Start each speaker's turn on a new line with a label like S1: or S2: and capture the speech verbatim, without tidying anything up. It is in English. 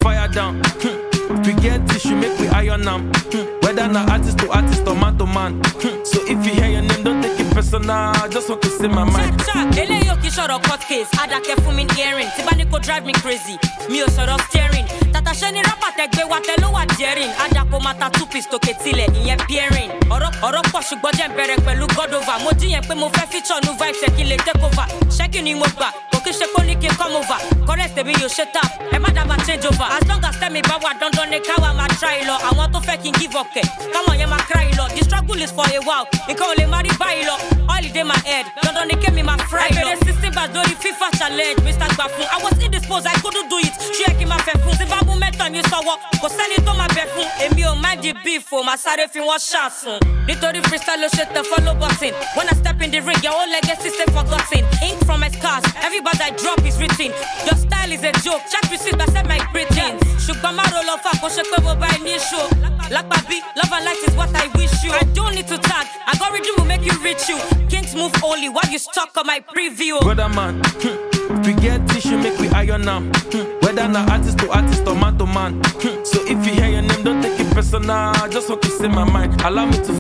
S1: fire down. We get tissue, make we iron them. Whether not artist to artist or man to man. So if you hear your name, don't take it personal. I just want to say my mind.
S2: Ele yo ki short of court case. Ada careful me hearing. Tibaniko drive me crazy. Me o sort of steering. Tata sheni rapa tegbe watelo wa daring. Ada ko mata two piece to ketile in peering. Oro oro po shugbo je bere pelu God over. Mo di yen pe mo fe feature new vibes e ki le take over. Shaking ni mo gba. Ko ki se ko ni ki come over. Correct me yo shut up. E ma da ma change over. As long as tell me ba wa don don ne kawa ma try lo. I want to fucking give up. Come on, you ma cry lo. The struggle is for a while. You can only marry by lo. All it in my head. Don't don't give me my fry lo. I made a system by doing FIFA challenge. Mister Gbafun. I was indisposed. I couldn't do it. She in my fair food. If I won't make time, you saw what? Go send it to my bedroom. And me on my D B for my side if you want chance. Literally freestyle shit the follow button. When I step in the ring, your whole legacy stay forgotten. Ink from my scars. Everybody I drop is written. Your style is a joke. Check receipt. I said my greetings. Sugar my roll off. Go check over by me show. Like baby, love and light is what I wish you. I don't need to tag. Algorithm will make you reach you. Kings move only while you stuck on my preview.
S1: Brother man, we get tissue, make we iron them. Whether not artist to artist or man to man. So if you hear your name, don't take it personal. I just want to say my mind. Allow me to